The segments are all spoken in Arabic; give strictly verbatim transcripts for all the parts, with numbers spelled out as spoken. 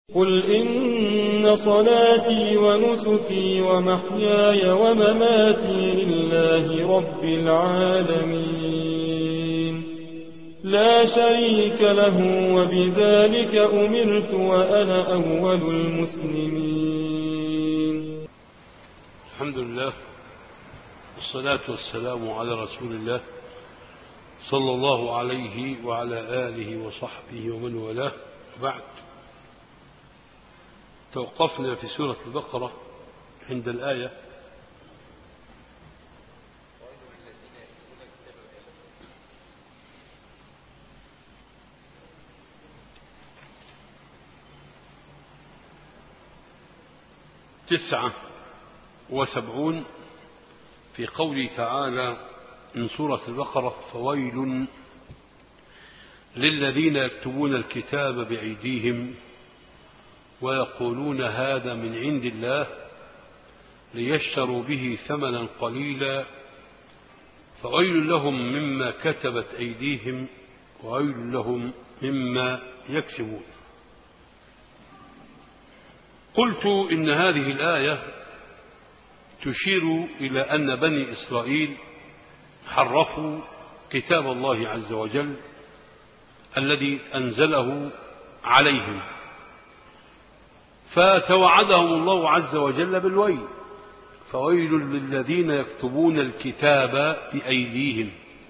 قل إن صلاتي ونسكي ومحياي ومماتي لله رب العالمين لا شريك له وبذلك أمرت وأنا أول المسلمين. الحمد لله والصلاة والسلام على رسول الله صلى الله عليه وعلى آله وصحبه ومن والاه. بعد، توقفنا في سورة البقرة عند الآية تسعة وسبعون في قوله تعالى من سورة البقرة: فويل للذين يكتبون الكتاب بأيديهم ويقولون هذا من عند الله ليشتروا به ثمنا قليلا فويل لهم مما كتبت أيديهم وويل لهم مما يكسبون. قلت إن هذه الآية تشير إلى أن بني إسرائيل حرفوا كتاب الله عز وجل الذي أنزله عليهم، فتوعدهم الله عز وجل بالويل: فويل للذين يكتبون الكتاب بأيديهم.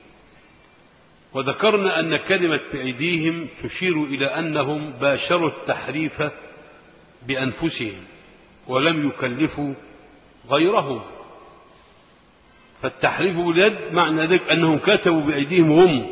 وذكرنا أن كلمة بأيديهم تشير إلى أنهم باشروا التحريف بأنفسهم ولم يكلفوا غيرهم، فالتحريف باليد معنى ذلك أنهم كتبوا بأيديهم هم،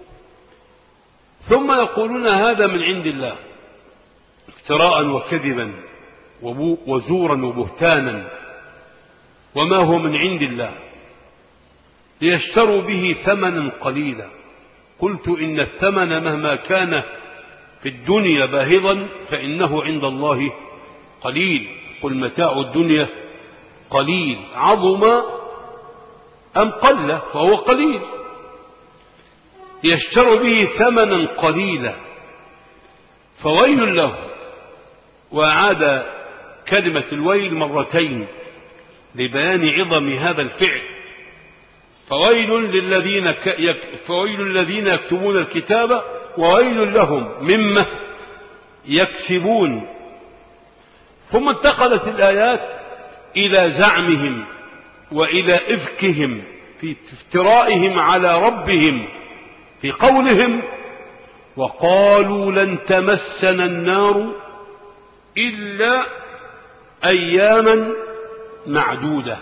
ثم يقولون هذا من عند الله افتراء وكذبا وزورا وبهتانا، وما هو من عند الله، ليشتروا به ثمنا قليلا. قلت إن الثمن مهما كان في الدنيا باهظا فإنه عند الله قليل. قل متاع الدنيا قليل، عظم أم قل فهو قليل. ليشتروا به ثمنا قليلا فويل له. وأعاد كلمة الويل مرتين لبيان عظم هذا الفعل: فويل للذين ك... فويل الذين يكتبون الكتاب وويل لهم مما يكسبون. ثم انتقلت الآيات إلى زعمهم وإلى إفكهم في افترائهم على ربهم في قولهم: وقالوا لن تمسنا النار إلا أياما معدودة.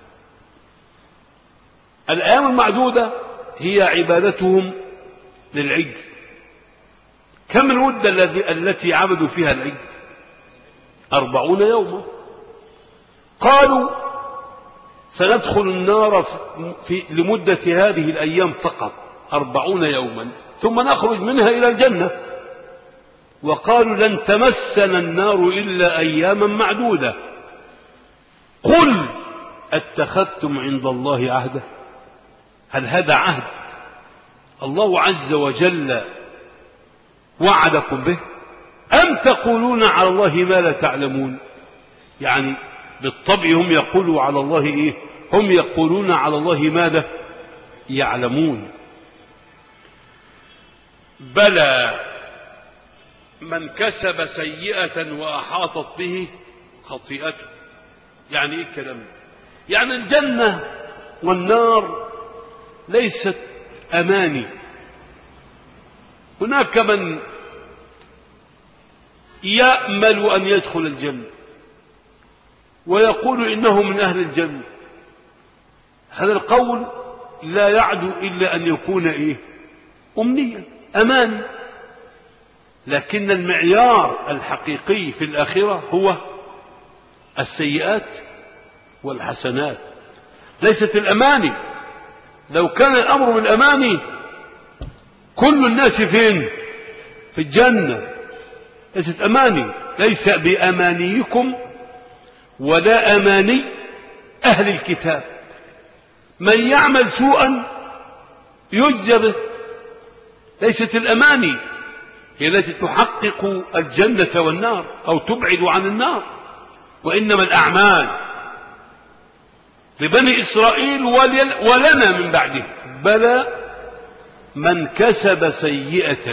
الأيام المعدودة هي عبادتهم للعجل. كم المدة التي عبدوا فيها العجل؟ أربعون يوما. قالوا سندخل النار في لمدة هذه الأيام فقط أربعون يوما ثم نخرج منها إلى الجنة. وقالوا لن تمسنا النار إلا أياما معدودة. قل اتخذتم عند الله عهدا؟ هل هذا عهد الله عز وجل وعدكم به؟ أم تقولون على الله ما لا تعلمون؟ يعني بالطبع هم يقولوا على الله إيه؟ هم يقولون على الله ماذا يعلمون. بلى من كسب سيئة وأحاطت به خطيئته. يعني إيه الكلام؟ يعني الجنة والنار ليست أماني. هناك من يأمل أن يدخل الجنة ويقول إنه من أهل الجنة. هذا القول لا يعدو إلا أن يكون إيه؟ أمنية، أمان. لكن المعيار الحقيقي في الآخرة هو السيئات والحسنات، ليست الأماني. لو كان الأمر بالأماني كل الناس فين؟ في الجنة. ليست أماني، ليس بأمانيكم ولا أماني أهل الكتاب. من يعمل سوءا يجزى به. ليست الأماني هي التي تحقق الجنة والنار أو تبعد عن النار، وإنما الأعمال لبني إسرائيل ولنا من بعده. بلى من كسب سيئة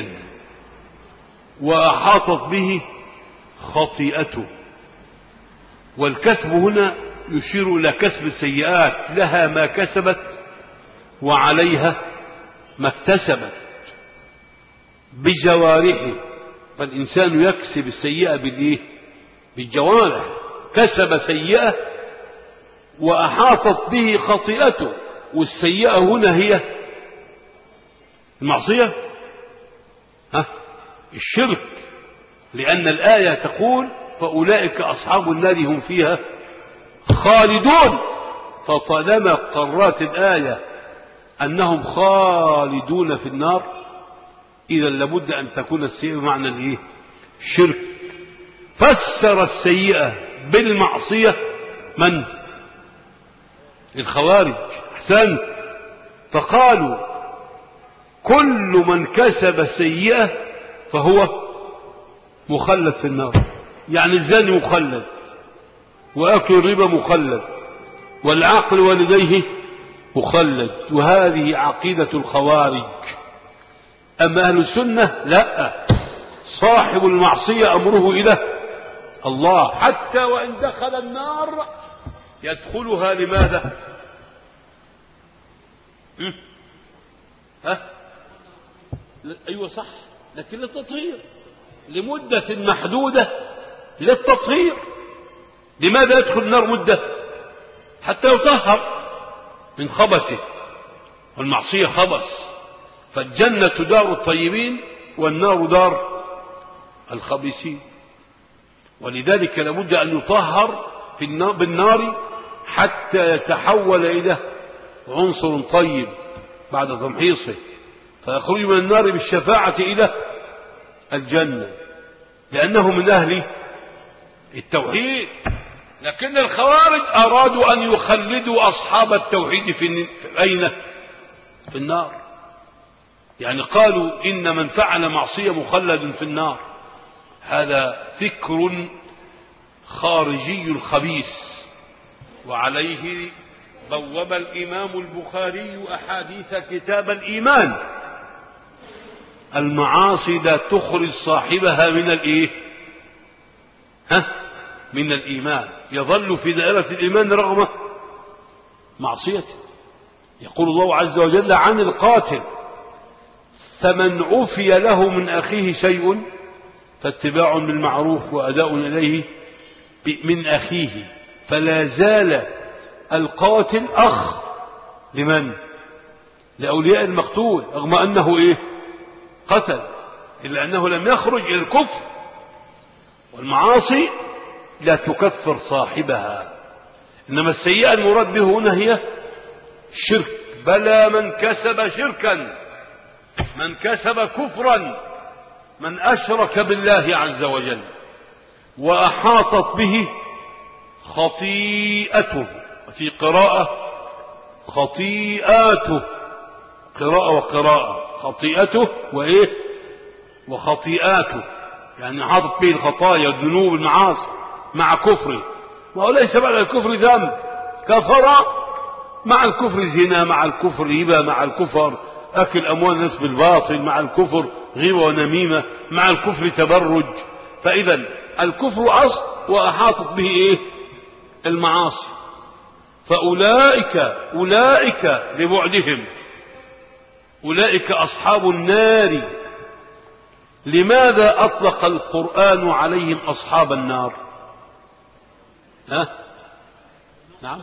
وأحاطت به خطيئته. والكسب هنا يشير إلى كسب السيئات، لها ما كسبت وعليها ما اكتسبت بجوارحه. فالإنسان يكسب السيئة بالإيه؟ بالجوارح. كسب سيئة وأحاطت به خطيئته، والسيئة هنا هي المعصية، ها الشرك، لأن الآية تقول فأولئك أصحاب النار هم فيها خالدون. فطالما قررت الآية أنهم خالدون في النار، إذا لابد أن تكون السيئة بمعنى الإيه؟ الشرك. فسر السيئة بالمعصية من؟ الخوارج. أحسنت. فقالوا كل من كسب سيئة فهو مخلد في النار. يعني الزاني مخلد، وأكل الربا مخلد، والعقل والديه مخلد. وهذه عقيدة الخوارج. أما أهل السنة لا، صاحب المعصية أمره إلى الله، حتى وإن دخل النار يدخلها لماذا؟ ها؟ أيوة صح، لكن للتطهير، لمدة محدودة للتطهير. لماذا يدخل النار مدة؟ حتى يطهر من خبثه، والمعصية خبث. فالجنة دار الطيبين والنار دار الخبيثين. ولذلك لابد أن يطهر في النار بالنار حتى يتحول إلى عنصر طيب بعد تمحيصه، فيخرج من النار بالشفاعة إلى الجنة، لأنه من أهل التوحيد. لكن الخوارج أرادوا أن يخلدوا أصحاب التوحيد في أين؟ في النار. يعني قالوا إن من فعل معصية مخلد في النار. هذا فكر خارجي خبيث، وعليه بوب الإمام البخاري أحاديث كتاب الإيمان. المعاصي لا تخرج صاحبها من الإيه؟ ها؟ من الإيمان، يظل في دائرة الإيمان رغم معصيته. يقول الله عز وجل عن القاتل فمن عفي له من أخيه شيء فاتباع بالمعروف وأداء إليه من أخيه. فلا زال القاتل أخ لمن؟ لأولياء المقتول، رغم أنه إيه؟ قتل، إلا أنه لم يخرج إلى الكفر. والمعاصي لا تكفر صاحبها، إنما السيئة المراد به هنا هي الشرك. بلى من كسب شركا، من كسب كفرا، من أشرك بالله عز وجل وأحاطت به خطيئته. في قراءة خطيئاته، قراءة وقراءة، خطيئته وإيه؟ وخطيئاته، يعني حاطط به الخطايا الذنوب المعاصي مع كفره. وهو ليس بعد الكفر ذنب، كفر مع الكفر زنا، مع الكفر ربا، مع الكفر أكل أموال الناس بالباطل، مع الكفر غيبة ونميمة، مع الكفر تبرج. فإذا الكفر أصل وأحاطت به إيه؟ المعاصي. فأولئك أولئك لبعدهم أولئك أصحاب النار. لماذا أطلق القرآن عليهم أصحاب النار؟ ها؟ نعم،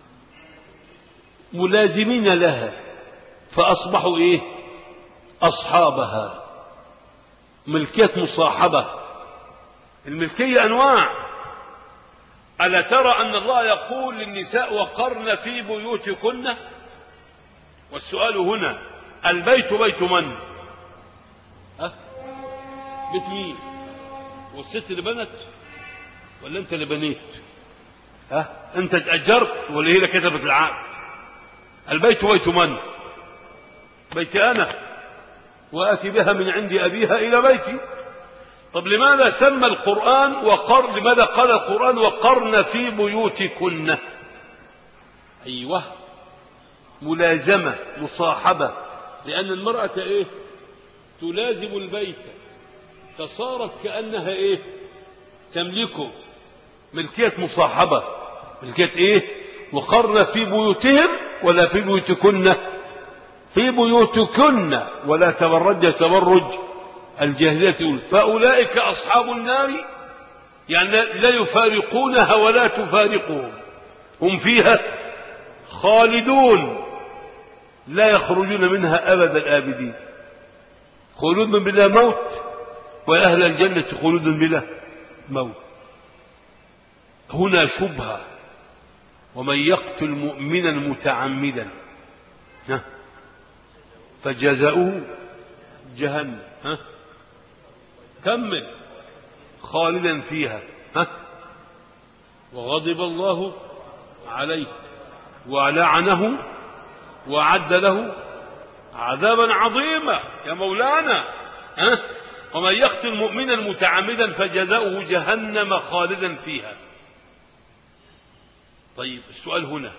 ملازمين لها فأصبحوا إيه؟ أصحابها. ملكية مصاحبة. الملكية أنواع. ألا ترى أن الله يقول للنساء وقرن في بيوتكن؟ والسؤال هنا البيت بيت من؟ أه؟ بيت مين؟ والست اللي بنت ولا أنت اللي بنيت؟ أه؟ أنت تأجرت ولا هي اللي كتبت العقد؟ البيت بيت من؟ بيت أنا. وآتي بها من عند أبيها إلى بيتي. طب لماذا سمى القرآن وقر لماذا قال القرآن وقرن في بيوتكن؟ أيوه، ملازمة، مصاحبة، لأن المرأة إيه؟ تلازم البيت، فصارت كأنها إيه؟ تملكه، ملكية مصاحبة، ملكية إيه؟ وقرن في بيوتهم ولا في بيوتكن؟ في بيوتكن، ولا تبرج تبرج الجاهلية. فأولئك أصحاب النار، يعني لا يفارقونها ولا تفارقهم، هم فيها خالدون لا يخرجون منها أبد الآبدين، خلود بلا موت، وأهل الجنة خلود بلا موت. هنا شبهة: ومن يقتل مؤمنا متعمدا فجزاؤه جهنم، ها كمل، خالدا فيها، ها وغضب الله عليه ولعنه وأعد له عذابا عظيما. يا مولانا، ها ومن يقتل مؤمنا متعمدا فجزاؤه جهنم خالدا فيها. طيب السؤال هنا: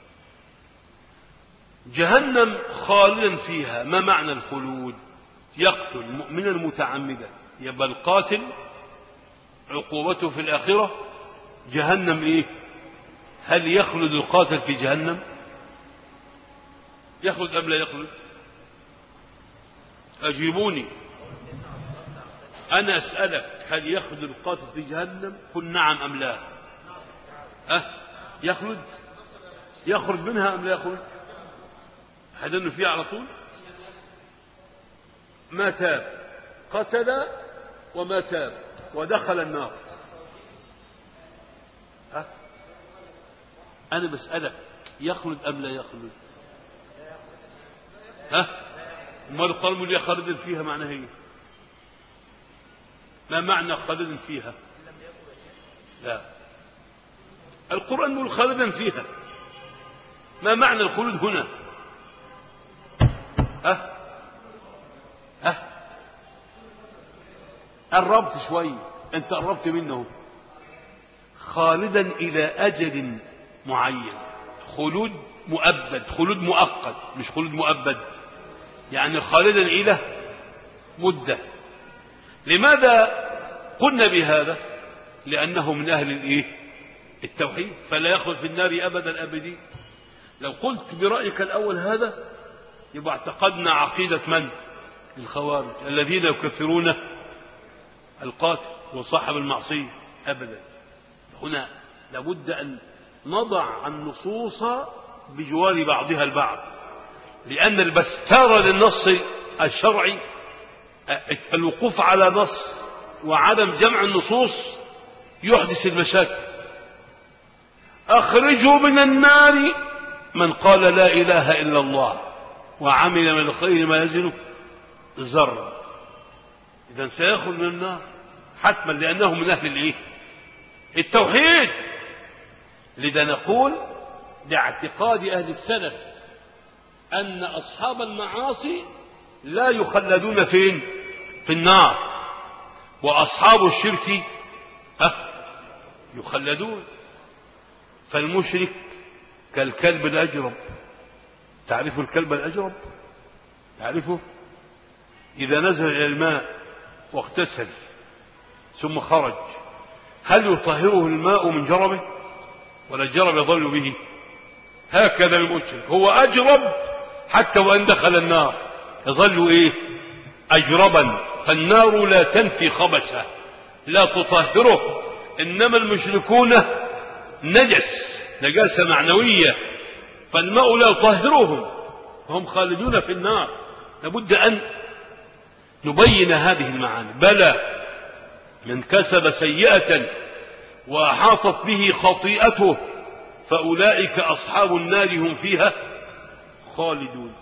جهنم خالدا فيها، ما معنى الخلود؟ يقتل مؤمنا متعمدا، يبقى القاتل عقوبته في الآخرة جهنم. إيه؟ هل يخلد القاتل في جهنم؟ يخلد أم لا يخلد؟ أجيبوني، أنا أسألك: هل يخلد القاتل في جهنم؟ قل نعم أم لا. أه؟ يخلد؟ يخرج منها أم لا يخرج؟ حدنوا فيها على طول. ما تاب، قتل وما تاب ودخل النار. أه؟ أنا بسألك: يخلد أم لا يخلد؟ ها؟ وما القلم اللي خالد فيها معناها ايه؟ ما معنى خالد فيها؟ لا، القرآن يقول خالدا فيها. ما معنى الخلود هنا؟ ها ها قربت شوي، انت قربت منه. خالدا إلى أجل معين، خلود مؤبد، خلود مؤقت، مش خلود مؤبد، يعني خالدا إلى مدة. لماذا قلنا بهذا؟ لأنه من أهل الإيه؟ التوحيد، فلا يخلد في النار أبدا الآبدين. لو قلت برأيك الأول هذا يبقى اعتقدنا عقيدة من؟ الخوارج الذين يكفرون القاتل وصاحب المعصية أبدا. هنا لابد أن نضع النصوص بجوار بعضها البعض، لأن البستار للنص الشرعي الوقوف على نص وعدم جمع النصوص يحدث المشاكل. أخرجوا من النار من قال لا إله إلا الله وعمل من الخير ما يزن ذرة، إذن سيخرج من النار حتما، لأنه من أهل الإيه؟ التوحيد. لذا نقول باعتقاد أهل السلف أن أصحاب المعاصي لا يخلدون فين؟ في النار، وأصحاب الشرك ها يخلدون. فالمشرك كالكلب الأجرب. تعرف الكلب الأجرب؟ تعرفه؟ إذا نزل إلى الماء واغتسل ثم خرج، هل يطهره الماء من جربه ولا الجرب يظل به؟ هكذا المشرك هو أجرب حتى وإن دخل النار يظل إيه؟ أجربا. فالنار لا تنفي خبثه، لا تطهره، إنما المشركون نجس، نجاسة معنوية، فالماء لا يطهرهم، هم خالدون في النار. لابد أن نبين هذه المعاني. بلى من كسب سيئة وأحاطت به خطيئته فأولئك أصحاب النار هم فيها خالدون.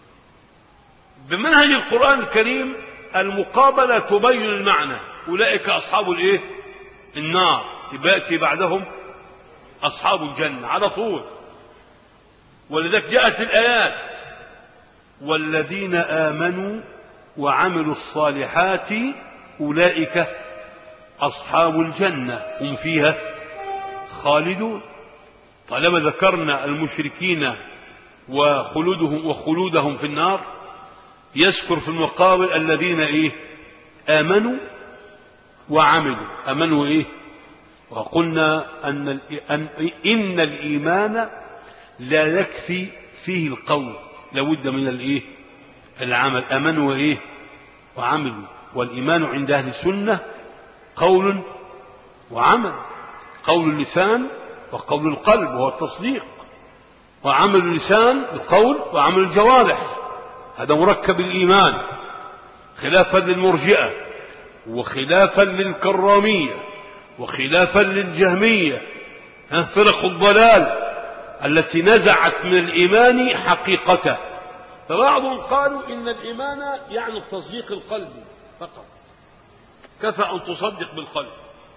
بمنهج القرآن الكريم المقابلة تبين المعنى. أولئك أصحاب الإيه؟ النار، يأتي بعدهم أصحاب الجنة على طول. ولذلك جاءت الآيات: والذين آمنوا وعملوا الصالحات أولئك أصحاب الجنة هم فيها خالدون. طالما ذكرنا المشركين وخلودهم وخلودهم في النار يذكر في المقابل الذين إيه آمنوا وعملوا. آمنوا إيه؟ وقلنا أن إن الإيمان لا يكفي فيه القول، لابد من الإيه العمل. آمنوا وإيه وعملوا. والإيمان عند أهل السنة قول وعمل، قول اللسان وقول القلب وهو التصديق، وعمل اللسان القول وعمل الجوارح، هذا مركب الإيمان، خلافا للمرجئة وخلافا للكرامية وخلافا للجهمية، فرق الضلال التي نزعت من الإيمان حقيقته. فبعضهم قالوا إن الإيمان يعني التصديق القلبي فقط، كفى أن تصدق بالقلب،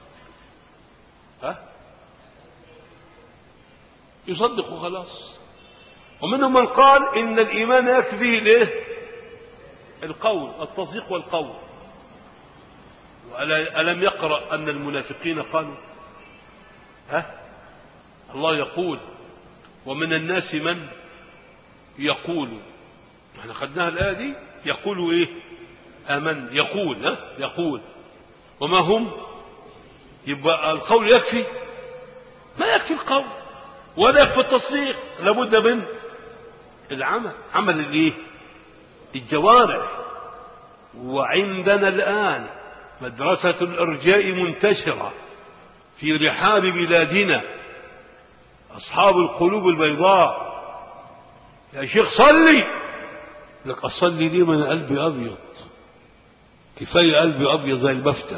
ها يصدق خلاص. ومنهم من قال إن الإيمان يكفي له القول، التصديق والقول. وألم يقرأ أن المنافقين قالوا ها الله يقول ومن الناس من يقول، احنا خدناها الآية دي، يقول ايه آمن، يقول ها يقول وما هم. يبقى القول يكفي؟ ما يكفي القول ولا يكفي التصديق، لابد من العمل، عمل الايه الجوارح. وعندنا الآن مدرسة الإرجاء منتشرة في رحاب بلادنا، أصحاب القلوب البيضاء. يا شيخ صلي، لك أصلي ليه من قلبي أبيض؟ كفاية قلبي أبيض زي البفتة.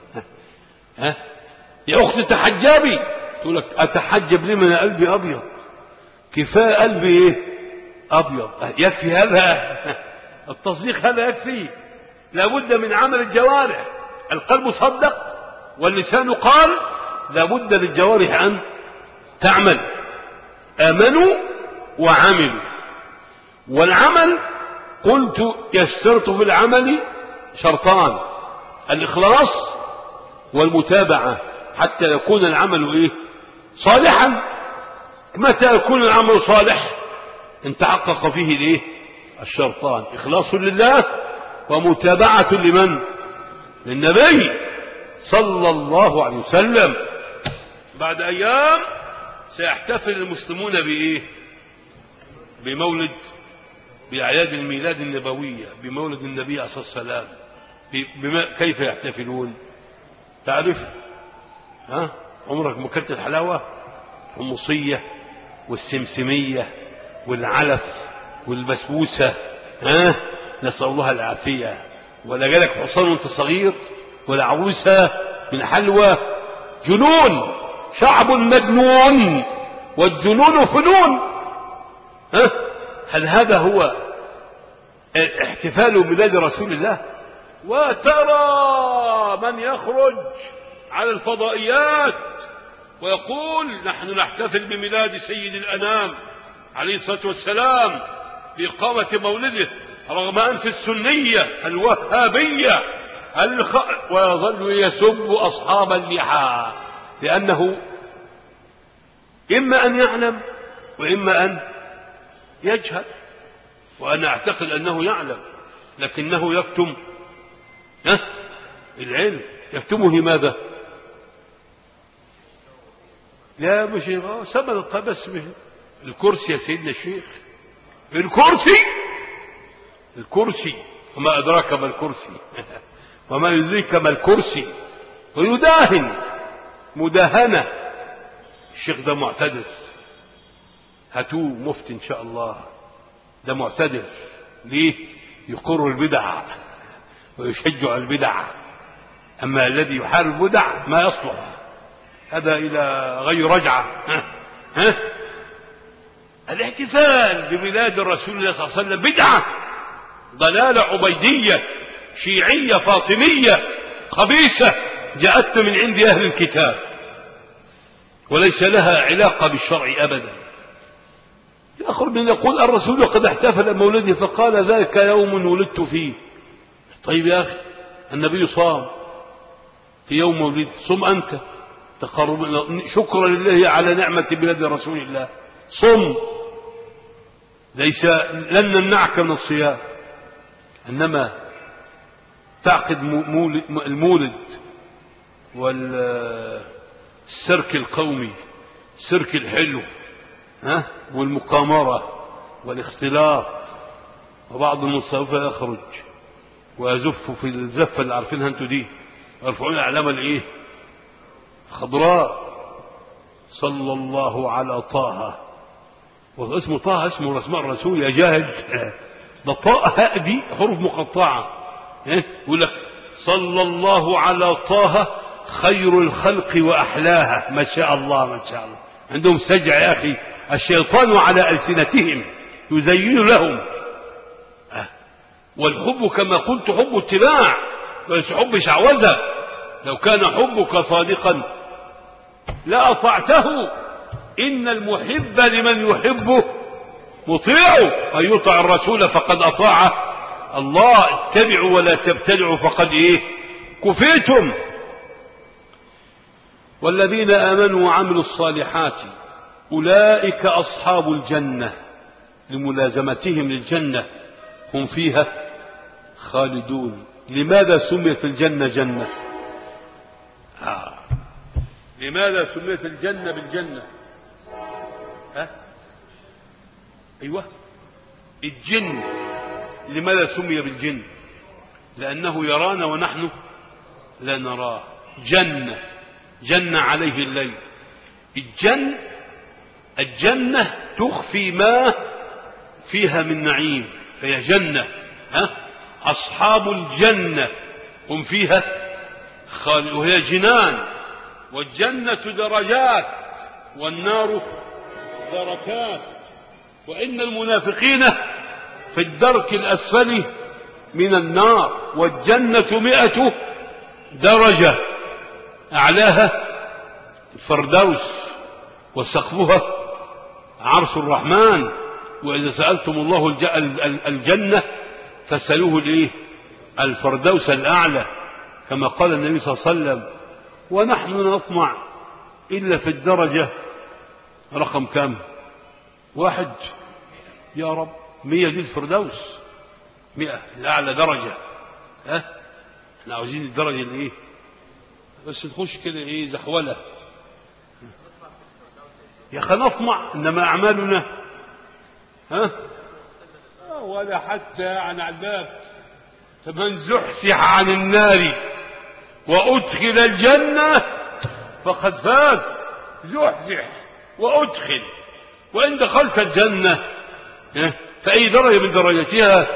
ها يا أختي تحجبي، تقول لك أتحجب ليه من قلبي أبيض؟ كفاية قلبي إيه أبيض. يكفي هذا التصديق، هذا يكفي. لابد من عمل الجوارح، القلب صدق واللسان قال، لابد للجوارح أن تعمل. آمنوا وعملوا. والعمل قلت يشترط في العمل شرطان، الإخلاص والمتابعة، حتى يكون العمل إيه صالحا. متى يكون العمل صالح؟ ان تحقق فيه الإيه الشرطان، إخلاص لله ومتابعة لمن؟ للنبي صلى الله عليه وسلم. بعد أيام سيحتفل المسلمون بإيه؟ بمولد، بأعياد الميلاد النبوية، بمولد النبي عليه الصلاة والسلام. بما كيف يحتفلون؟ تعرف؟ ها عمرك ما اكلت الحلاوة؟ الحمصية والسمسمية والعلف والبسبوسة، ها نسأل الله العافية. ولا جالك حصان وانت صغير ولا عروسة من حلوى؟ جنون، شعب مجنون، والجنون فنون. ها هل هذا هو احتفال بميلاد رسول الله؟ وترى من يخرج على الفضائيات ويقول نحن نحتفل بميلاد سيد الأنام عليه الصلاة والسلام بإقامة مولده، رغم أنف السنية الوهابية الخ... ويظل يسب أصحاب اللحى، لأنه إما أن يعلم وإما أن يجهل. وأنا أعتقد أنه يعلم لكنه يكتم ها العلم. يكتمه لماذا؟ لا مش سبب بس الكرسي يا سيدنا الشيخ، الكرسي الكرسي وما أدراك ما الكرسي وما يدريك ما الكرسي. ويداهن مداهنة. الشيخ ده معتدل، هاتوه مفتي إن شاء الله، ده معتدل. ليه؟ يقر البدع ويشجع البدع، أما الذي يحارب البدع ما يصلح، هذا إلى غير رجعة. ها؟ ها؟ الاحتفال بميلاد الرسول الله صلى الله عليه وسلم بدعة، ضلالة عبيدية شيعية فاطمية خبيثة جاءت من عند أهل الكتاب وليس لها علاقة بالشرع أبدا. يأخذ من يقول الرسول قد احتفل مولده فقال ذلك يوم ولدت فيه، طيب يا أخي النبي صام في يوم مولده، صم أنت تقرب شكرا لله على نعمة بلاد رسول الله، صم، ليس لن نمنعك من الصيام، إنما تعقد المولد والسيرك القومي، السيرك الحلو ها والمقامرة والاختلاط، وبعض المصطفى يخرج ويزف في الزفة اللي عارفينها انتوا دي، يرفعون اعلام الايه خضراء، صلى الله على طه، واسمه طه اسمه اسماء الرسول يا جاهل، ده طاء هاء دي حروف مقطعة، يقول لك صلى الله على طه خير الخلق وأحلاها، ما شاء الله ما شاء الله، عندهم سجع يا أخي، الشيطان على ألسنتهم يزين لهم، والحب كما قلت حب اتباع وليس حب شعوذة، لو كان حبك صادقا لأطعته، إن المحب لمن يحبه مطيعه، أن يطع الرسول فقد أطاع الله، اتبعوا ولا تبتدعوا فقد إيه كفيتم. والذين آمنوا وعملوا الصالحات أولئك أصحاب الجنة، لملازمتهم للجنة هم فيها خالدون. لماذا سميت الجنة جنة؟ آه. لماذا سميت الجنة بالجنة؟ ها؟ أيوة الجن لماذا سمي بالجن؟ لأنه يرانا ونحن لا نراه، جنة جنة عليه الليل، الجن الجنة تخفي ما فيها من نعيم فهي جنة، ها؟ أصحاب الجنة هم فيها خالد، وهي جنان، والجنة درجات والنار دركات، وإن المنافقين في الدرك الأسفل من النار، والجنة مئة درجة أعلاها الفردوس وسقفها عرش الرحمن، وإذا سألتم الله الجنة فسألوه الإيه الفردوس الأعلى، كما قال النبي صلى الله عليه وسلم، ونحن نطمع إلا في الدرجة رقم كم؟ واحد يا رب، مية دي الفردوس، مئة الأعلى درجة، ها احنا عاوزين الدرجة اللي ايه بس نخش كده ايه زحولة يا اخي نطمع، انما اعمالنا ها ولا حتى عن عذاب، فمن زحزح عن النار وأدخل الجنة فقد فاز، زحزح وأدخل، وإن دخلت الجنة فأي درجة من درجاتها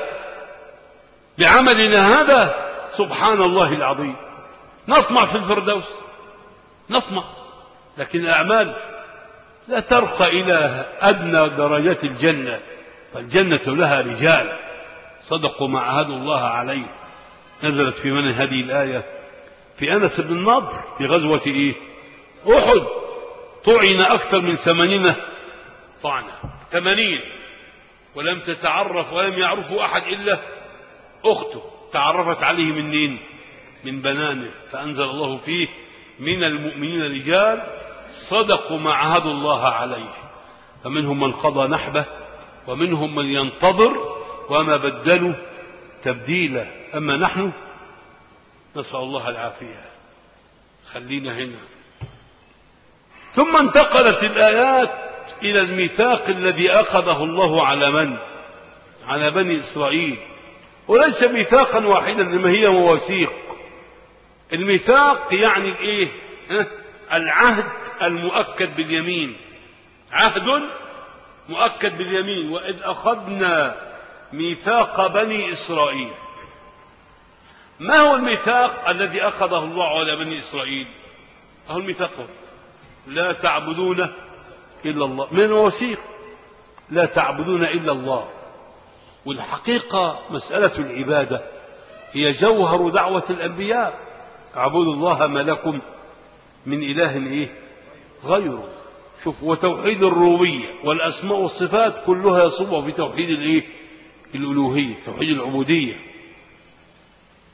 بعملنا هذا سبحان الله العظيم، نطمع في الفردوس نطمع، لكن الأعمال لا ترقى إلى أدنى درجات الجنة، فالجنة لها رجال صدقوا ما عاهدوا الله عليه. نزلت في من هذه الآية في أنس بن النضر في غزوة إيه أحد، طعن أكثر من ثمانين طعنة، ثمانين، ولم تتعرف ولم يعرفه أحد إلا أخته، تعرفت عليه منين؟ من بنانه، فأنزل الله فيه من المؤمنين رجال صدقوا ما عاهدوا الله عليه، فمنهم من قضى نحبه ومنهم من ينتظر وما بدلوا تبديلا. أما نحن نسأل الله العافية. خلينا هنا. ثم انتقلت الآيات إلى الميثاق الذي أخذه الله على من؟ على بني إسرائيل، وليس ميثاقا واحدا لما هي مواثيق. الميثاق يعني الايه؟ العهد المؤكد باليمين، عهد مؤكد باليمين. وإذ أخذنا ميثاق بني إسرائيل. ما هو الميثاق الذي أخذه الله على بني إسرائيل؟ هو الميثاق لا تعبدون إلا الله، من وثيق لا تعبدون إلا الله. والحقيقة مسألة العبادة هي جوهر دعوة الأنبياء، اعبدوا الله ما لكم من إله إيه غيره. شوف، وتوحيد الربوبية والأسماء والصفات كلها يصب في توحيد الإيه الألوهية، توحيد العبودية.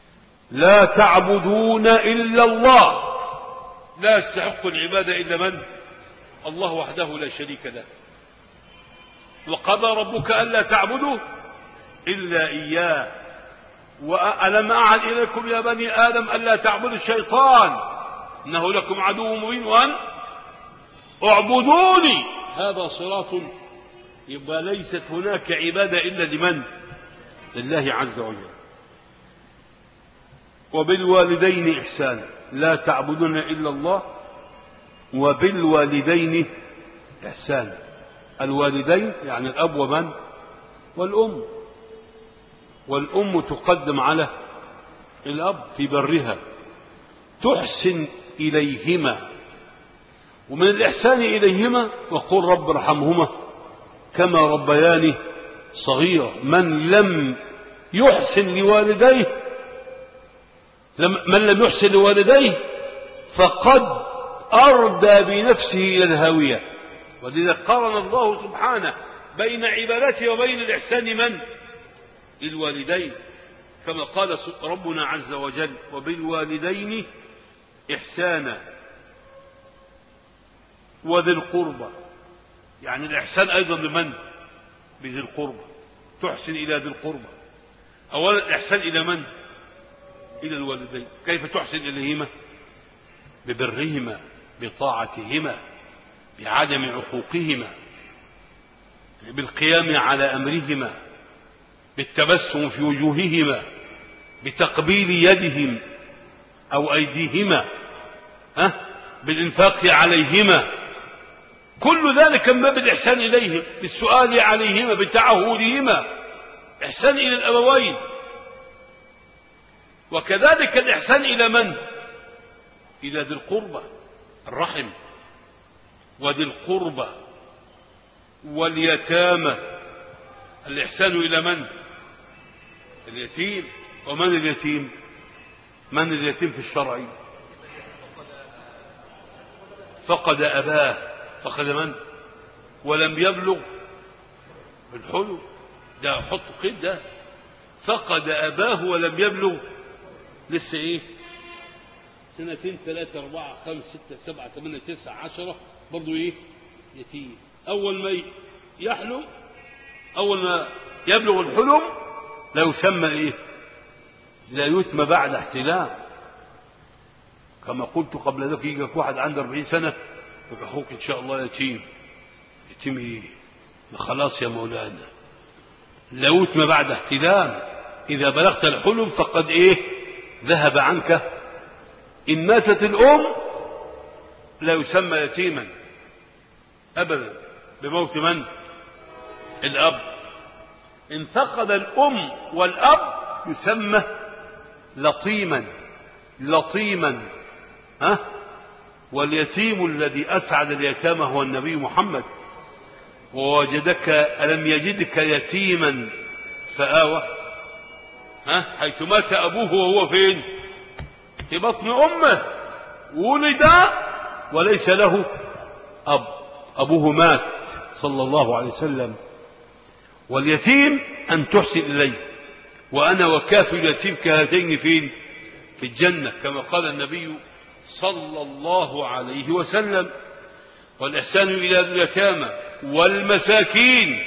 لا تعبدون إلا الله، لا يستحق العبادة إلا من؟ الله وحده لا شريك له. وقضى ربك ألا تعبدوا إلا إياه، وألم أعهد إليكم يا بني آدم ألا تعبدوا الشيطان إنه لكم عدو مبين وأن اعبدوني هذا صراط. يبقى ليست هناك عبادة إلا لمن؟ لله عز وجل. وبالوالدين إحسانا، لا تعبدون إلا الله، وبالوالدين إحسانا. الوالدين يعني الأب ومن؟ والأم. والأم تقدم على الأب في برها، تحسن إليهما، ومن الإحسان إليهما وقل رب ارحمهما كما ربياني صغيرا. من لم يحسن لوالديه من لم يحسن لوالديه فقد أردى بنفسه إلى الهاوية. ولذا قارن الله سبحانه بين عبادته وبين الإحسان من؟ الوالدين، كما قال ربنا عز وجل وبالوالدين إحسانا وذي القربى. يعني الإحسان أيضا لمن؟ بذي القربى، تحسن إلى ذي القربى. أولا الإحسان إلى من؟ إلى الوالدين. كيف تحسن إليهما؟ ببرهما، بطاعتهما، بعدم عقوقهما، بالقيام على أمرهما، بالتبسم في وجوههما، بتقبيل يدهم أو أيديهما، ها؟ بالإنفاق عليهما. كل ذلك من باب الإحسان إليهم، بالسؤال عليهما، بتعهدهما، إحسان إلى الأبوين. وكذلك الإحسان إلى من؟ إلى ذي القربى، الرحم، وذي القربى واليتامى. الإحسان إلى من؟ اليتيم. ومن اليتيم؟ من اليتيم في الشرع؟ فقد أباه. فقد من؟ ولم يبلغ الحلم. ده حط قيد، ده فقد أباه ولم يبلغ لسه ايه؟ سنتين ثلاثة أربعة خمسة ستة سبعة ثمانية تسعة عشرة، برضو ايه؟ يتيم. أول ما يحلم، أول ما يبلغ الحلم لا يسمى ايه؟ لا يتم بعد احتلام. كما قلت قبل ذلك، يجيك واحد عنده أربعين سنة يبقى أخوك إن شاء الله يتيم. يتيم ايه؟ خلاص يا مولانا، لا يتم بعد احتلام. إذا بلغت الحلم فقد ايه؟ ذهب عنك. إن ماتت الأم لا يسمى يتيما أبدا بموت من؟ الأب. إن فقد الأم والأب يسمى لطيما. لطيما، ها؟ واليتيم الذي أسعد اليتامى هو النبي محمد. ووجدك ألم يجدك يتيما فآوى، ها؟ حيث مات أبوه وهو فين؟ في بطن أمه، ولد وليس له أب، أبوه مات صلى الله عليه وسلم. واليتيم أن تحسن إليه. وأنا وكافل اليتيم كهاتين فين؟ في الجنة، كما قال النبي صلى الله عليه وسلم. والإحسان إلى اليتامى والمساكين.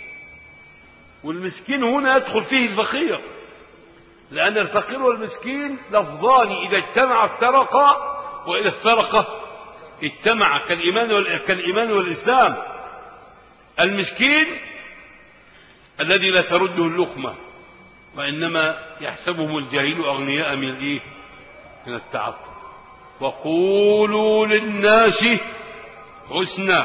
والمسكين هنا يدخل فيه الفقير، لأن الفقير والمسكين لفظان إذا اجتمع افترقا، وإذا افترقا اجتمع، كالإيمان, كالإيمان والإسلام. المسكين الذي لا ترده اللقمة، وإنما يحسبهم الجاهل أغنياء من الإيه؟ من التعطف. وقولوا للناس حسنا.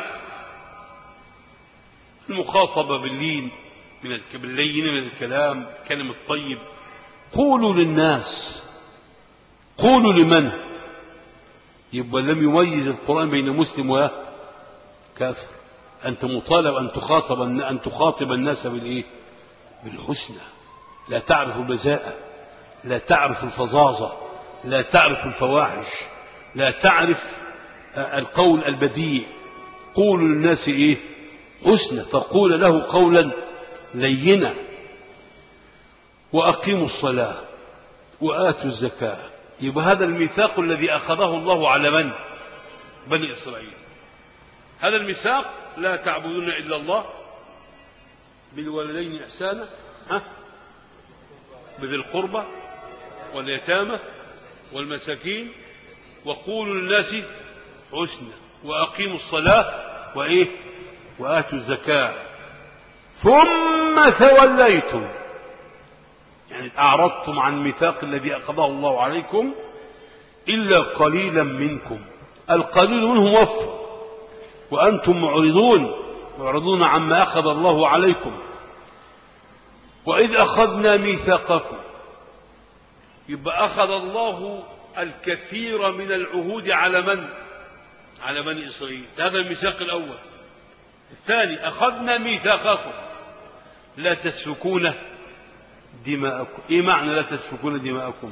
المخاطبة باللين من باللين من الكلام، كلمة الطيب. قولوا للناس. قولوا لمن؟ يبقى لم يميز القرآن بين مسلم وكافر. أنت مطالب أن تخاطب أن تخاطب الناس بالإيه؟ بالحسنى. لا تعرف البذاءة، لا تعرف الفظاظة، لا تعرف الفواحش، لا تعرف القول البذيء. قولوا للناس إيه؟ حسنى. فقول له قولا لينا. وأقيموا الصلاة. وآتوا الزكاة. يبقى هذا الميثاق الذي أخذه الله على من؟ بني إسرائيل. هذا الميثاق: لا تعبدون إلا الله، بالوالدين إحسانا، ها بذي القربى واليتامى والمساكين، وقولوا للناس حسنا، وأقيموا الصلاة وإيه وآتوا الزكاة، ثم توليتم، يعني أعرضتم عن الميثاق الذي أخذه الله عليكم، إلا قليلا منكم. القليل منهم وفر، وأنتم معرضون معرضون عما أخذ الله عليكم. وإذ أخذنا ميثاقكم، يبقى أخذ الله الكثير من العهود على من؟ على بني إسرائيل. هذا الميثاق الأول. الثاني: أخذنا ميثاقكم لا تسفكون دماءكم. إيه معنى لا تسفكون دماءكم؟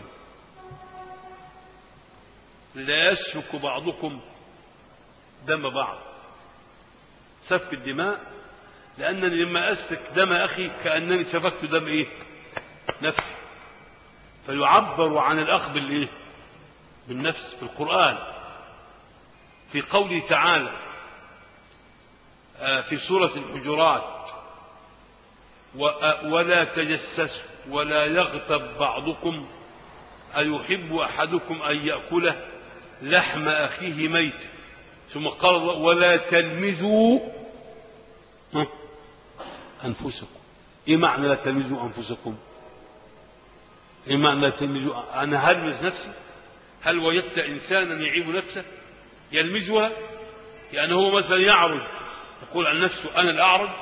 لا يسفك بعضكم دم بعض. سفك الدماء، لأنني لما أسفك دم أخي كأنني سفكت دم إيه؟ نفسي. فيعبر عن الأخ بالإيه؟ بالنفس في القرآن، في قوله تعالى في سورة الحجرات: ولا تجسسوا ولا يغتب بعضكم أيحب أحدكم أن يأكل لحم أخيه ميتا. ثم قال الله: ولا تلمزوا أنفسكم. إيه معنى لا تلمزوا أنفسكم؟ إيه معنى لا تلمزوا؟ أنا هلمز نفسي؟ هل وجدت إنسانا يعيب نفسه يلمزها؟ يعني هو مثلا يعرج يقول عن نفسه أنا الأعرج؟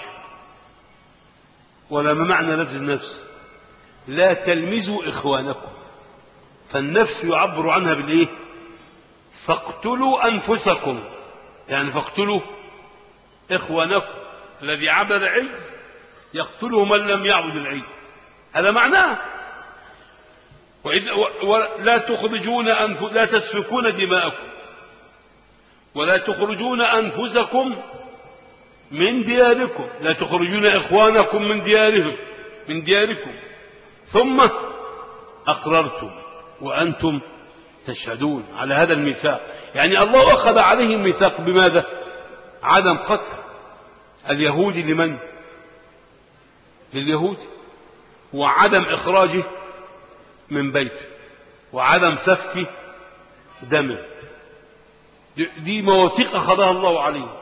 ولا ما معنى لفظ النفس؟ لا تلمزوا إخوانكم. فالنفس يعبر عنها بالإيه؟ فاقتلوا أنفسكم، يعني فاقتلوا إخوانكم. الذي عبد العيد يقتله من لم يعبد العيد، هذا معناه. وإذ ولا تخرجون أنف... لا تسفكون دماءكم ولا تخرجون أنفسكم من دياركم، لا تخرجون إخوانكم من ديارهم من دياركم ثم أقررتم وأنتم تشهدون على هذا الميثاق. يعني الله أخذ عليه الميثاق بماذا؟ عدم قتل اليهود لمن؟ لليهود، وعدم إخراجه من بيته، وعدم سفك دمه. دي مواثيق أخذها الله عليه.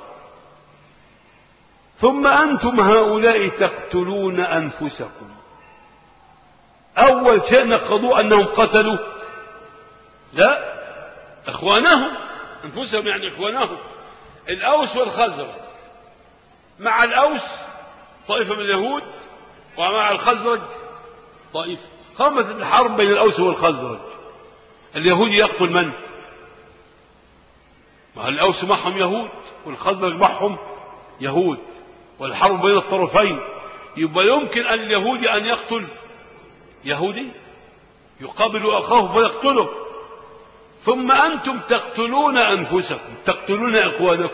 ثم أنتم هؤلاء تقتلون أنفسكم. أول شيء نقضوا أنهم قتلوا لا إخوانهم، أنفسهم يعني إخوانهم. الأوس والخزرج، مع الأوس طائفة من اليهود ومع الخزرج طائفة. قامت الحرب بين الأوس والخزرج. اليهود يقتل من؟ مع الأوس معهم يهود والخزرج معهم يهود، والحرب بين الطرفين. يبقى يمكن أن اليهودي أن يقتل يهودي يقابل أخاه فيقتله. ثم أنتم تقتلون أنفسكم، تقتلون إخوانكم،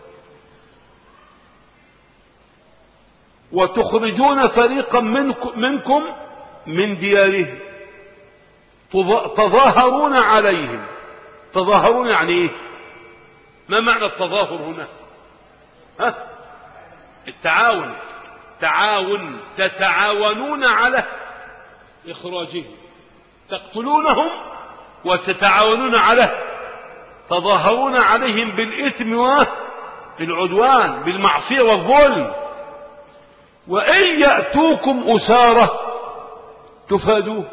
وتخرجون فريقا منكم من ديارهم تظاهرون عليهم. تظاهرون يعني إيه؟ ما معنى التظاهر هنا؟ ها؟ التعاون. تعاون، تتعاونون على إخراجهم. تقتلونهم وتتعاونون على، تظاهرون عليهم بالإثم والعدوان، بالمعصية والظلم. وإن يأتوكم أسارة تفادوه.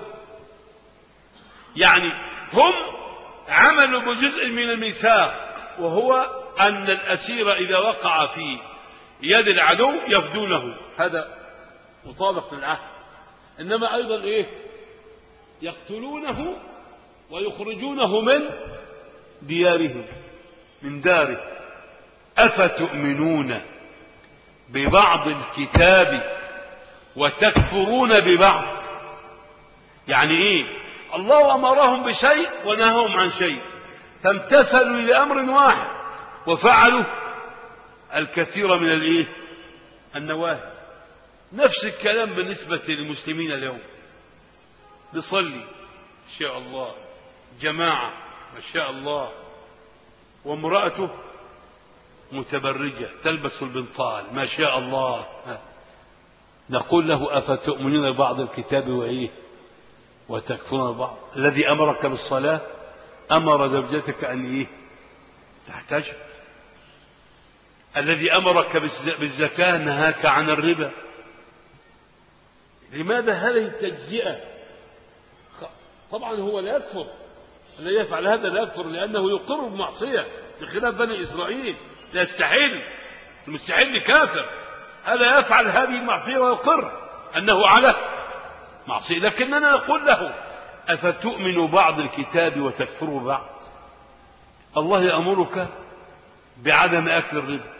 يعني هم عملوا بجزء من الميثاق، وهو أن الأسير إذا وقع في يد العدو يفدونه، هذا مطابق للعهد. إنما أيضا إيه؟ يقتلونه ويخرجونه من ديارهم من داره. أفتؤمنون ببعض الكتاب وتكفرون ببعض؟ يعني إيه؟ الله أمرهم بشيء ونهاهم عن شيء، فامتثلوا لأمر واحد وفعلوا الكثير من الإيه؟ النواهي. نفس الكلام بالنسبة للمسلمين اليوم. نصلي ما شاء الله، جماعة ما شاء الله، وامرأته متبرجة تلبس البنطال ما شاء الله. نقول له أفتؤمنون ببعض الكتاب وإيه وتكفرون البعض؟ الذي أمرك بالصلاة أمر زوجتك أن إيه تحتجب، الذي أمرك بالزكاة نهاك عن الربا. لماذا هذه التجزئة؟ طبعا هو لا يكفر، الذي يفعل هذا لا يكفر لأنه يقر بمعصية بخلاف بني إسرائيل، لا يستحل، المستحل كافر، هذا يفعل هذه المعصية ويقر أنه على معصية. لكننا نقول له أفتؤمن بعض الكتاب وتكفر بعض؟ الله يأمرك بعدم أكل الربا،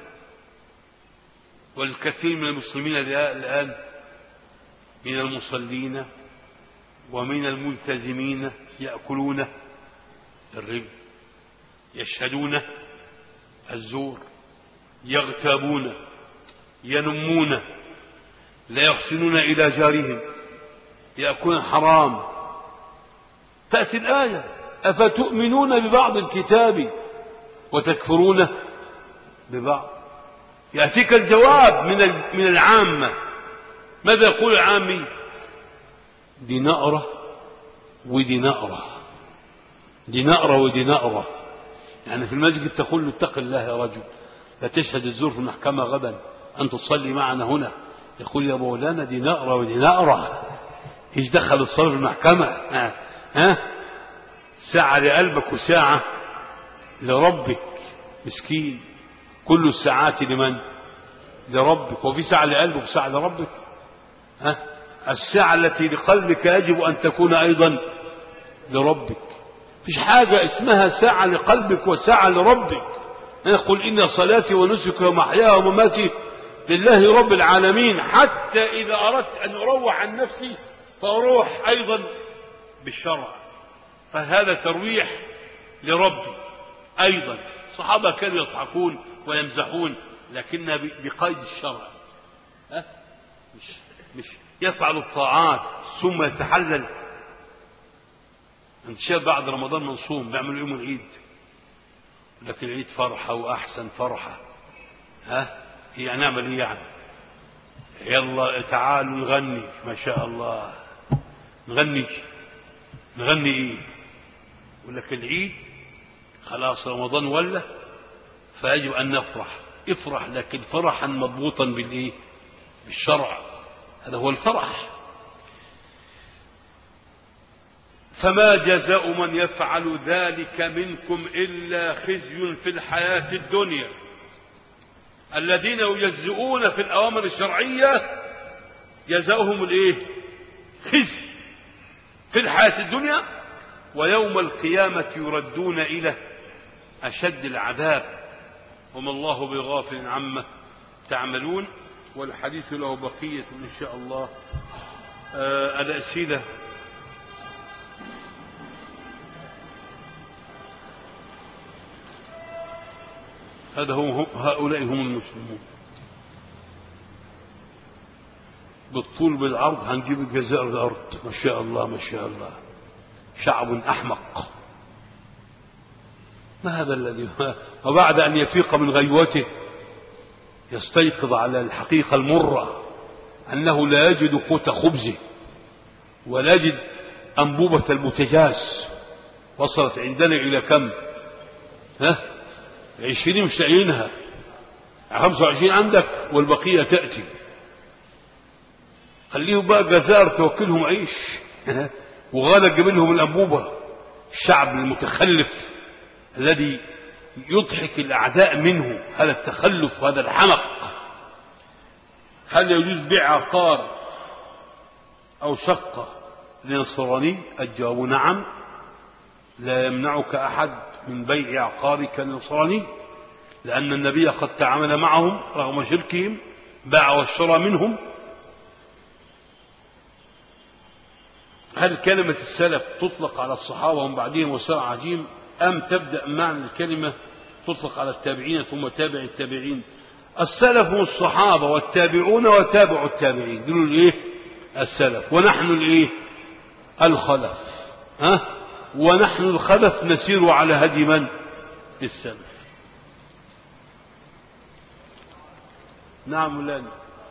والكثير من المسلمين الآن من المصلين ومن الملتزمين يأكلون الربا، يشهدون الزور، يغتابون، ينمون، لا يحسنون إلى جارهم، يأكلون حرام. تأتي الآية أفتؤمنون ببعض الكتاب وتكفرون ببعض، يأتيك الجواب من من العامة. ماذا يقول العامي؟ دي نقرة ودي نقرة، دي نقرة ودي نقرة. يعني في المسجد تقول له اتق الله يا رجل، لا تشهد الزور في المحكمة غدا، أن تصلي معنا هنا. يقول يا مولانا دي نقرة ودي نقرة، ايش دخل الصلاة في المحكمة؟ ها, ها؟ ساعة لقلبك وساعة لربك. مسكين، كل الساعات لمن؟ لربك. وفي ساعة لقلبك وساعة لربك؟ ها؟ الساعة التي لقلبك يجب أن تكون أيضا لربك. فيش حاجة اسمها ساعة لقلبك وساعة لربك. قل إن صلاتي ونسكي ومحياي ومماتي لله رب العالمين. حتى إذا أردت أن أروح عن نفسي فأروح أيضا بالشرع، فهذا ترويح لربي أيضا. الصحابة كانوا يضحكون ويمزحون لكنها بقيد الشرع. أه؟ مش, مش يفعل الطاعات ثم يتحلل. انت شايف بعد رمضان منصوم بيعملوا يوم العيد، لكن العيد فرحة وأحسن فرحة. ها يعني نعمل ايه يعني؟ يلا تعالوا نغني، ما شاء الله نغني. نغني ايه؟ يقول لك العيد خلاص رمضان ولا، فيجب أن نفرح. افرح لكن فرحا مضبوطا بالايه؟ بالشرع. هذا هو الفرح. فما جزاء من يفعل ذلك منكم إلا خزي في الحياة الدنيا. الذين يجزئون في الأوامر الشرعية جزاؤهم الايه؟ خزي في الحياة الدنيا، ويوم القيامة يردون إلى أشد العذاب، وما الله بغافل عما تعملون. والحديث له بقية إن شاء الله. آه الأسئلة هذا هو هؤلاء هم المسلمون. بالطول بالعرض هنجيب الجزائر الأرض. ما شاء الله ما شاء الله. شعب أحمق. ما هذا الذي وبعد أن يفيق من غيوته يستيقظ على الحقيقة المرة أنه لا يجد قوت خبزه ولا يجد أنبوبة البوتاجاز. وصلت عندنا إلى كم؟ ها عشرين مش لاقيينها، خمسة وعشرين عندك والبقية تأتي. خليهم بقى جزائر توكلهم عيش وغادا تجيب لهم الأنبوبة. الشعب المتخلف الذي يضحك الأعداء منه، هذا التخلف وهذا الحمق. هل يجوز بيع عقار أو شقة لنصراني؟ الجواب نعم. لا يمنعك أحد من بيع عقارك لنصراني، لأن النبي قد تعامل معهم رغم شركهم، باع واشترى منهم. هل كلمة السلف تطلق على الصحابة ومن بعدهم وسائر عجيم، أم تبدأ معنى الكلمة تطلق على التابعين ثم تابع التابعين؟ السلف هم الصحابة والتابعون وتابع التابعين، دول الايه؟ السلف. ونحن الايه؟ الخلف. ها ونحن الخلف نسير على هدي من؟ السلف. نعم مولانا.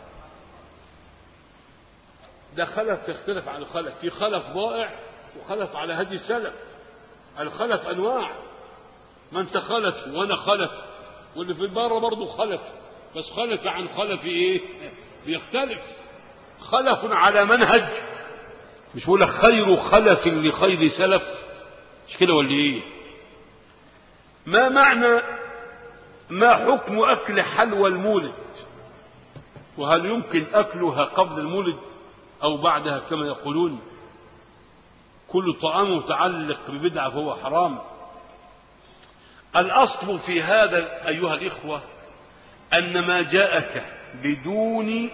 ده خلف يختلف عن الخلف، في خلف ضائع وخلف على هدي السلف. الخلف انواع، ما انت خلف وانا خلف واللي في البر برضه خلف، بس خلف عن خلف ايه؟ بيختلف. خلف على منهج، مش بقول لك خير خلف لخير سلف، مش كده ولا ايه؟ ما معنى ما حكم اكل حلوى المولد؟ وهل يمكن اكلها قبل المولد او بعدها كما يقولون؟ كل طعام متعلق ببدعه فهو حرام. الاصل في هذا ايها الاخوه ان ما جاءك بدون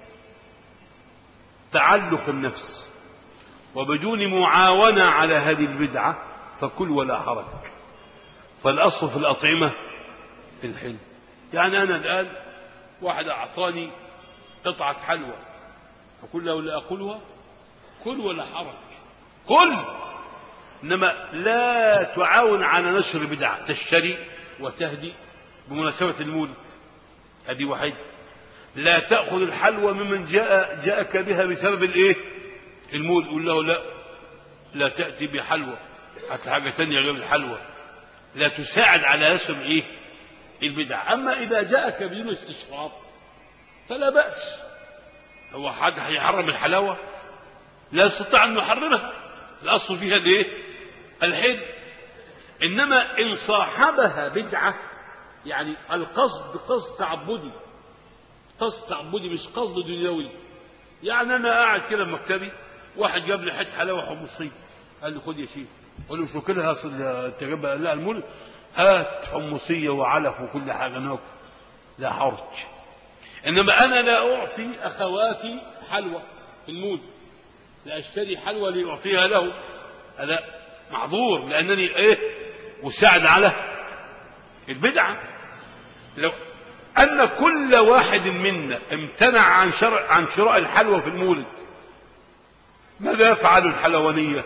تعلق النفس وبدون معاونة على هذه البدعة فكل ولا حرج. فالأصل في الأطعمة الحل. يعني أنا الآن واحد أعطاني قطعة حلوى أقول له لا أقولها؟ كل ولا حرج، كل. إنما لا تعاون على نشر بدعة، تشتري وتهدي بمناسبة المولد، هذه واحدة. لا تأخذ الحلوى ممن جاء جاءك بها بسبب الايه؟ المولد. قل له لا لا تأتي بحلوى، حتى حاجة تانية غير الحلوى. لا تساعد على نشر ايه؟ البدع. اما اذا جاءك بدون استشراط فلا بأس. هو حد هيحرم الحلاوة؟ لا يستطيع ان يحرمها، الاصل فيها الايه؟ الحل. انما ان صاحبها بدعة، يعني القصد قصد تعبدي، قصد تعبدي مش قصد دنيوي. يعني انا قاعد كده في مكتبي، واحد جاب لي حته حلاوه حمصيه، قال لي خد يا شيخ. قال له مش واكلها اصل انت جايبها؟ لا المولد، هات حمصيه وعلف وكل حاجه ناكل، لا حرج. انما انا لا اعطي اخواتي حلوى في المولد، لا اشتري حلوى لاعطيها له، هذا معذور لانني ايه؟ اساعد على البدعه. لو أن كل واحد منا امتنع عن شرع عن شراء الحلوى في المولد، ماذا يفعل الحلوانية؟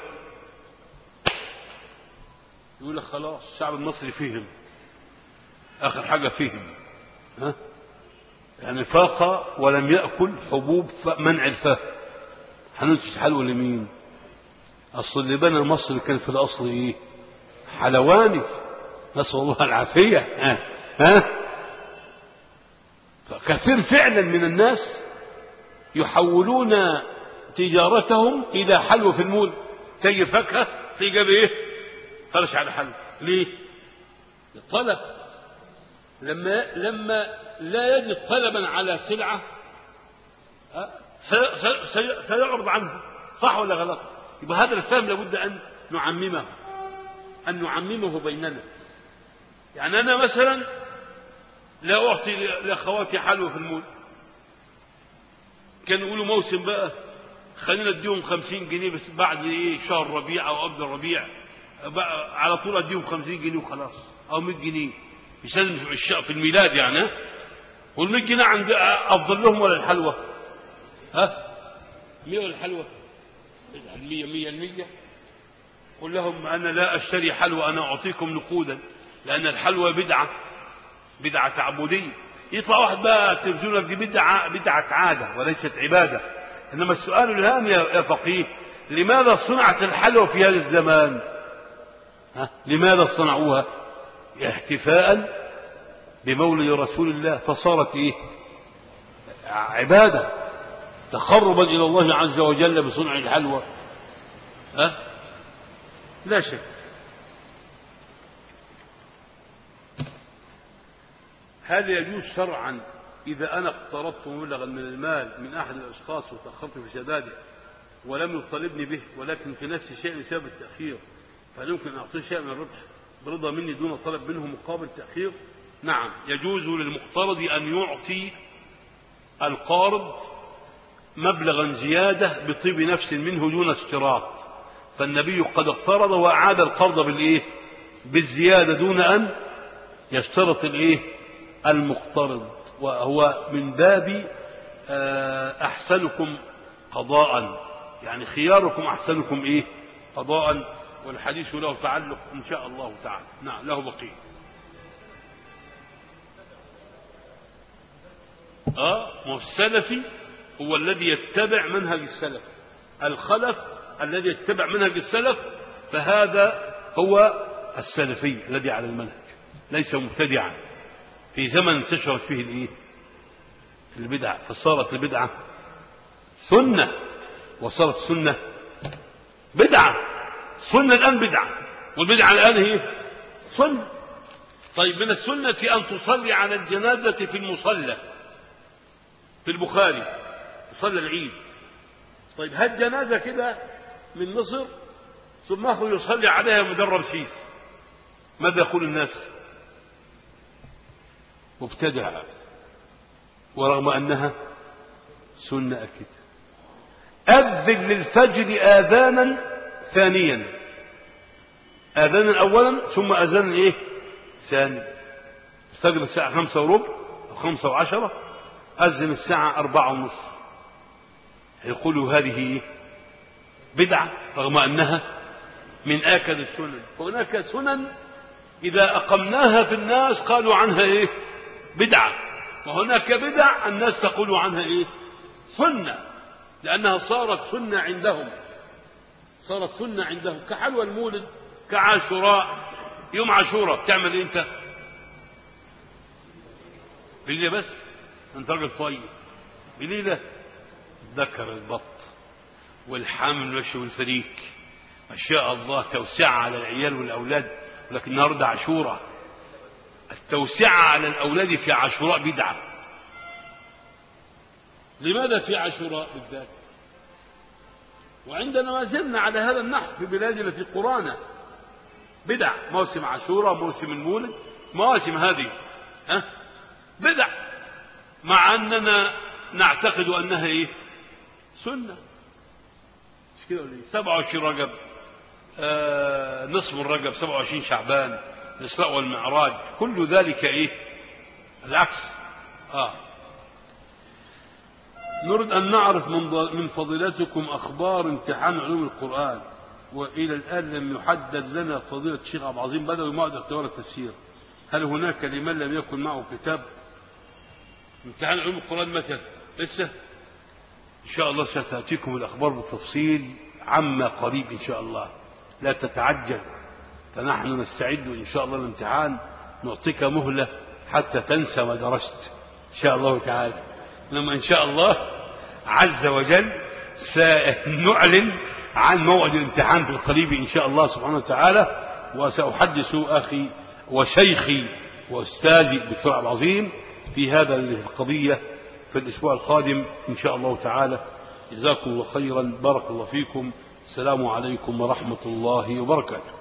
يقول لك خلاص الشعب المصري فهم، آخر حاجة فهم، ها؟ يعني فاق ولم يأكل حبوب منع الفهم، هننتج حلوى لمين؟ أصل اللي بنى مصر كان في الأصل إيه؟ حلواني، نسأل الله العافية. ها ها فكثير فعلا من الناس يحولون تجارتهم إلى حلوى في المول. تجي فاكهة في جاب إيه؟ فرش على حلوى. ليه؟ الطلب. لما لما لا يجد طلبا على سلعة سيعرض عنها، صح ولا غلط؟ يبقى هذا الفهم لابد أن نعممه، أن نعممه بيننا. يعني أنا مثلا لا أعطي لأخواتي حلوى في المول، كانوا يقولوا موسم بقى خلينا اديهم خمسين جنيه بس بعد ايه؟ شهر ربيع او قبل الربيع بقى على طول اديهم خمسين جنيه وخلاص، او مية جنيه، مش لازم في الميلاد يعني. والمية جنيه عند افضل لهم ولا الحلوى؟ ها مية ولا الحلوى؟ المية مية المية. قل لهم انا لا اشتري حلوى، انا اعطيكم نقودا، لان الحلوى بدعه، بدعه تعبديه. يطلع واحد بقى التلفزيون دي بدعه، بدعه عاده وليست عباده. انما السؤال الهام يا فقيه، لماذا صنعت الحلوى في هذا الزمان؟ ها؟ لماذا صنعوها؟ احتفاء بمولد رسول الله، فصارت ايه؟ عباده، تقربا الى الله عز وجل بصنع الحلوى. ها؟ لا شك. هل يجوز شرعا إذا أنا اقترضت مبلغا من المال من أحد الأشخاص وتأخرت في سداده ولم يطالبني به، ولكن في نفس الشيء لسبب التأخير، فهل يمكن أن أعطيه شيء من الربح برضا مني دون طلب منه مقابل التأخير؟ نعم، يجوز للمقترض أن يعطي القارض مبلغا زيادة بطيب نفس منه دون اشتراط، فالنبي قد اقترض وأعاد القرض بالإيه؟ بالزيادة دون أن يشترط الإيه؟ المقترض. وهو من باب أحسنكم قضاء، يعني خياركم أحسنكم إيه؟ قضاء. والحديث له تعلق إن شاء الله تعالى. نعم له بقية. آه والسلفي هو الذي يتبع منهج السلف. الخلف الذي يتبع منهج السلف فهذا هو السلفي الذي على المنهج، ليس مبتدعا في زمن انتشرت فيه الايه البدعة، فصارت البدعة سنة وصارت السنة بدعة. سنة الآن بدعة والبدعة الآن هي سنة. طيب من السنة أن تصلي على الجنازة في المصلى في البخاري صلى العيد. طيب هات جنازة كده من مصر ثم أخذ يصلي عليها مدرب سيس، ماذا يقول الناس؟ مبتدع، ورغم أنها سنة أكيد. أذن للفجر آذانا ثانيا، آذانا أولا ثم آذانا إيه ثاني. الفجر الساعة خمسة وربع أو خمسة وعشرة، أذن الساعة أربعة ونص. يقولوا هذه بدعة رغم أنها من آكد السنن. فهناك سنن إذا أقمناها في الناس قالوا عنها إيه بدعة، وهناك بدع الناس تقول عنها إيه سنة، لأنها صارت سنة عندهم، صارت سنة عندهم. كحلوى المولد، كعاشوراء. يوم عاشوراء بتعمل إيه أنت؟ بليلة بس، أنت راجل طيب. بليلة ذكر البط والحمل والفريك ما شاء الله، توسعة على العيال والأولاد. ولكن النهارده عاشوراء، التوسعة على الأولاد في عاشوراء بدعة. لماذا في عاشوراء بالذات؟ وعندنا ما زلنا على هذا النحو في بلادنا في قرانا بدع. موسم عاشوراء، موسم المولد، مواسم هذه ها بدع، مع أننا نعتقد أنها إيه سنة. مش كده ولا إيه؟ سبعة وعشرين رجب، آه نصف من رجب، سبعة وعشرين شعبان، الإسراء والمعراج، كل ذلك إيه العكس. آه نريد أن نعرف من فضيلتكم أخبار امتحان علوم القرآن، وإلى الآن لم يحدد لنا فضيلة الشيخ عبد العظيم بدوي موعد اختبار التفسير. هل هناك لمن لم يكن معه كتاب؟ امتحان علوم القرآن متى؟ لسه إن شاء الله ستأتيكم الأخبار بالتفصيل عما قريب إن شاء الله، لا تتعجل. فنحن نستعد إن شاء الله للامتحان، نعطيك مهلة حتى تنسى ما درست إن شاء الله تعالى. لما إن شاء الله عز وجل سنعلن عن موعد الامتحان في القريب إن شاء الله سبحانه وتعالى. وسأحدث أخي وشيخي وأستاذي الدكتور عبد العظيم في هذا القضية في الأسبوع القادم إن شاء الله تعالى. جزاكم الله خيرا، بارك الله فيكم، السلام عليكم ورحمة الله وبركاته.